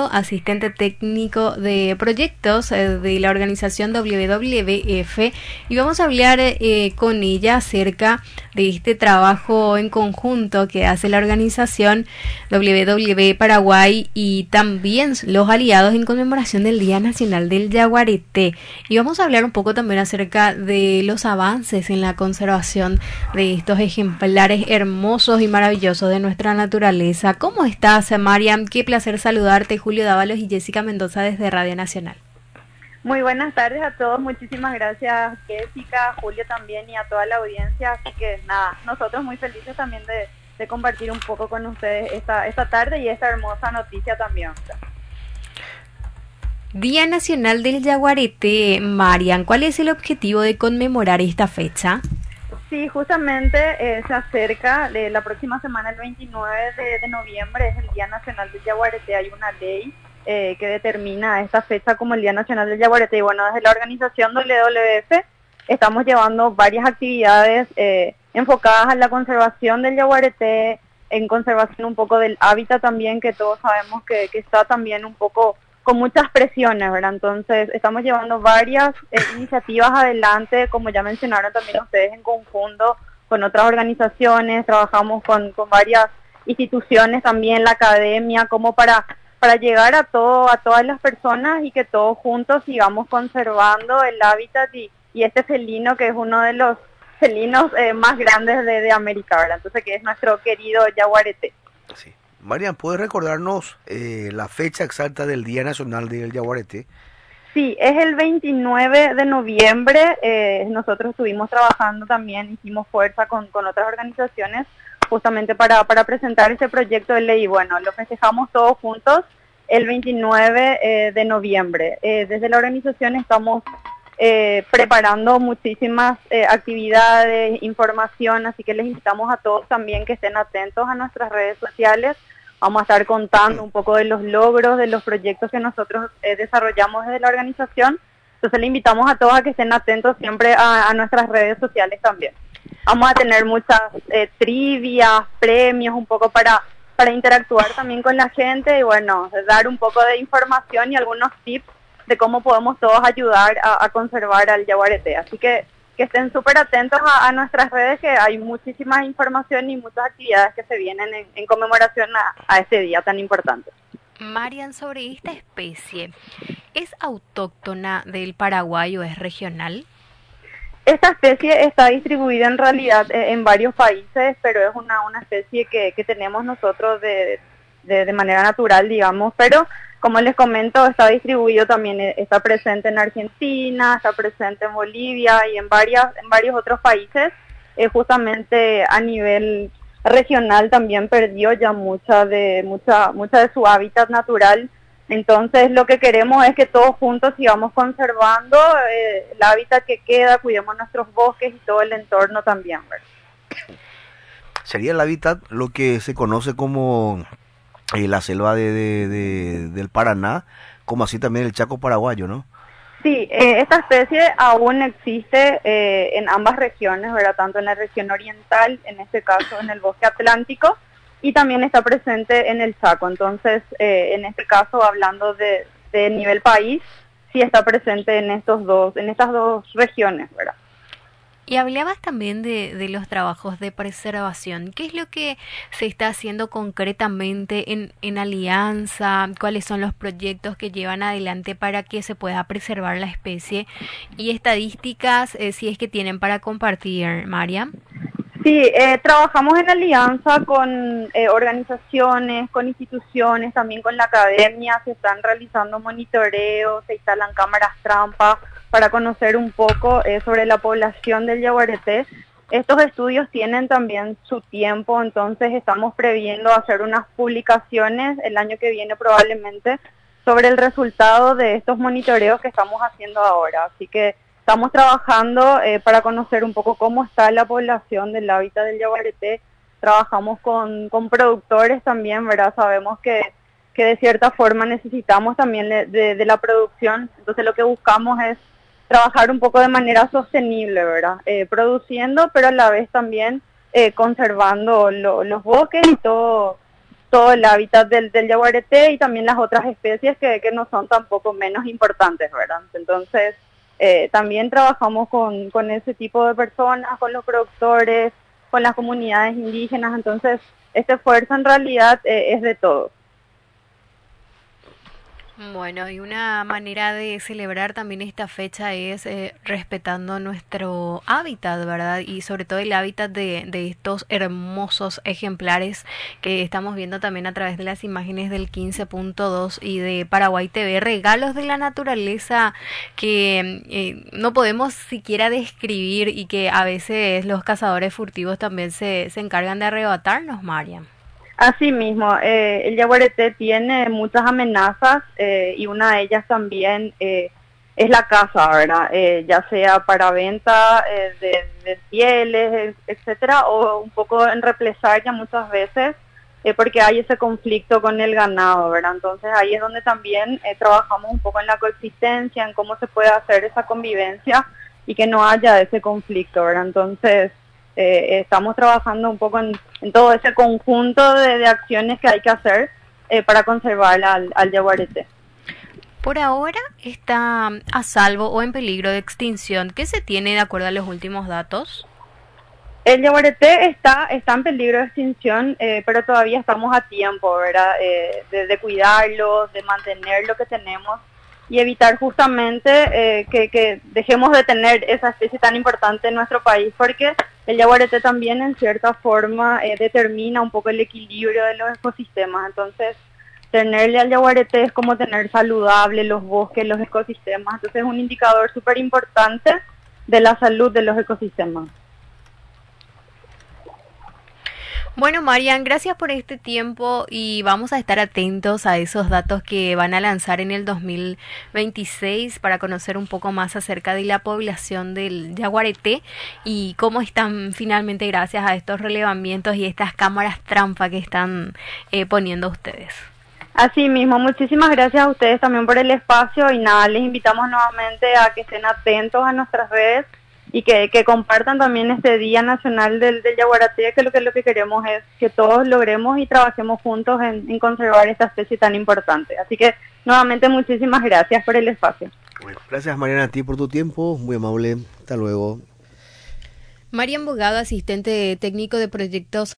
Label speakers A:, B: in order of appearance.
A: asistente técnico de proyectos de la organización WWF, y vamos a hablar con ella acerca de este trabajo en conjunto que hace la organización WWF Paraguay y también los aliados en conmemoración del Día Nacional del Yaguareté. Y vamos a hablar un poco también acerca de los avances en la conservación de estos ejemplares hermosos y maravillosos de nuestra naturaleza. ¿Cómo estás, Mariam? Qué placer saludarte. Julio Dávalos y Jessica Mendoza desde Radio Nacional.
B: Muy buenas tardes a todos, muchísimas gracias Jessica, Julio también y a toda la audiencia, así que nada, nosotros muy felices también de compartir un poco con ustedes esta tarde y esta hermosa noticia también.
A: Día Nacional del Yaguareté, Mariam, ¿cuál es el objetivo de conmemorar esta fecha?
B: Sí, justamente se acerca de la próxima semana, el 29 de noviembre, es el Día Nacional del Yaguareté. Hay una ley que determina esta fecha como el Día Nacional del Yaguareté. Y bueno, desde la organización WWF estamos llevando varias actividades enfocadas a la conservación del yaguareté, en conservación un poco del hábitat también, que todos sabemos que está también un poco con muchas presiones, ¿verdad? Entonces, estamos llevando varias iniciativas adelante, como ya mencionaron también ustedes, en conjunto con otras organizaciones, trabajamos con varias instituciones también, la academia, como para llegar a todas las personas y que todos juntos sigamos conservando el hábitat y este felino que es uno de los felinos más grandes de América, ¿verdad? Entonces, que es nuestro querido yaguareté.
C: Sí. Mariam, ¿puedes recordarnos la fecha exacta del Día Nacional del Yaguareté?
B: Sí, es el 29 de noviembre. Nosotros estuvimos trabajando también, hicimos fuerza con otras organizaciones justamente para presentar este proyecto de ley. Bueno, lo festejamos todos juntos el 29 de noviembre. Desde la organización estamos preparando muchísimas actividades, información, así que les invitamos a todos también que estén atentos a nuestras redes sociales. Vamos a estar contando un poco de los logros, de los proyectos que nosotros desarrollamos desde la organización. Entonces le invitamos a todos a que estén atentos siempre a nuestras redes sociales también. Vamos a tener muchas trivias, premios, un poco para interactuar también con la gente y bueno, dar un poco de información y algunos tips de cómo podemos todos ayudar a conservar al yaguareté. Así que estén súper atentos a nuestras redes, que hay muchísima información y muchas actividades que se vienen en conmemoración a este día tan importante.
A: Mariam, sobre esta especie, ¿es autóctona del Paraguay o es regional?
B: Esta especie está distribuida en realidad en varios países, pero es una especie que tenemos nosotros de manera natural, digamos, pero como les comento, está distribuido también, está presente en Argentina, está presente en Bolivia y en varios otros países. Justamente a nivel regional también perdió ya mucha de su hábitat natural. Entonces lo que queremos es que todos juntos sigamos conservando el hábitat que queda, cuidemos nuestros bosques y todo el entorno también, ¿verdad?
C: ¿Sería el hábitat lo que se conoce como la selva del Paraná, como así también el Chaco paraguayo, ¿no?
B: Sí, esta especie aún existe en ambas regiones, ¿verdad? Tanto en la región oriental, en este caso en el bosque atlántico, y también está presente en el Chaco. Entonces, en este caso, hablando de nivel país, sí está presente en estas dos regiones, ¿verdad?
A: Y hablabas también de los trabajos de preservación. ¿Qué es lo que se está haciendo concretamente en alianza? ¿Cuáles son los proyectos que llevan adelante para que se pueda preservar la especie? Y estadísticas, si es que tienen para compartir, Mariam.
B: Sí, trabajamos en alianza con organizaciones, con instituciones, también con la academia. Se están realizando monitoreos, se instalan cámaras trampa para conocer un poco sobre la población del yaguareté. Estos estudios tienen también su tiempo, entonces estamos previendo hacer unas publicaciones el año que viene probablemente sobre el resultado de estos monitoreos que estamos haciendo ahora. Así que estamos trabajando para conocer un poco cómo está la población del hábitat del yaguareté. Trabajamos con productores también, ¿verdad? Sabemos que de cierta forma necesitamos también de la producción, entonces lo que buscamos es trabajar un poco de manera sostenible, ¿verdad? Produciendo, pero a la vez también conservando los bosques y todo todo el hábitat del yaguareté y también las otras especies que no son tampoco menos importantes, ¿verdad? Entonces, también trabajamos con ese tipo de personas, con los productores, con las comunidades indígenas, entonces este esfuerzo en realidad es de todos.
A: Bueno, y una manera de celebrar también esta fecha es respetando nuestro hábitat, ¿verdad? Y sobre todo el hábitat de estos hermosos ejemplares que estamos viendo también a través de las imágenes del 15.2 y de Paraguay TV, regalos de la naturaleza que no podemos siquiera describir y que a veces los cazadores furtivos también se encargan de arrebatarnos, Mariam.
B: Así mismo, el yaguareté tiene muchas amenazas y una de ellas también es la caza, ¿verdad? Ya sea para venta de pieles, etcétera, o un poco en represalia muchas veces, porque hay ese conflicto con el ganado, ¿verdad? Entonces ahí es donde también trabajamos un poco en la coexistencia, en cómo se puede hacer esa convivencia y que no haya ese conflicto, ¿verdad? Entonces estamos trabajando un poco en todo ese conjunto de acciones que hay que hacer para conservar al yaguareté.
A: Por ahora está a salvo o en peligro de extinción. ¿Qué se tiene de acuerdo a los últimos datos?
B: El yaguareté está en peligro de extinción, pero todavía estamos a tiempo, ¿verdad? De cuidarlo, de mantener lo que tenemos y evitar justamente que dejemos de tener esa especie tan importante en nuestro país, porque el yaguareté también en cierta forma determina un poco el equilibrio de los ecosistemas. Entonces, tenerle al yaguareté es como tener saludable los bosques, los ecosistemas. Entonces, es un indicador súper importante de la salud de los ecosistemas.
A: Bueno, Marian, gracias por este tiempo y vamos a estar atentos a esos datos que van a lanzar en el 2026 para conocer un poco más acerca de la población del yaguareté y cómo están finalmente gracias a estos relevamientos y estas cámaras trampa que están poniendo ustedes.
B: Así mismo, muchísimas gracias a ustedes también por el espacio y nada, les invitamos nuevamente a que estén atentos a nuestras redes y que compartan también este Día Nacional del Yaguareté, que lo que queremos es que todos logremos y trabajemos juntos en conservar esta especie tan importante. Así que nuevamente muchísimas gracias por el espacio.
C: Bueno, gracias Mariana a ti por tu tiempo, muy amable, hasta luego.
A: Marian Bogado, asistente técnico de proyectos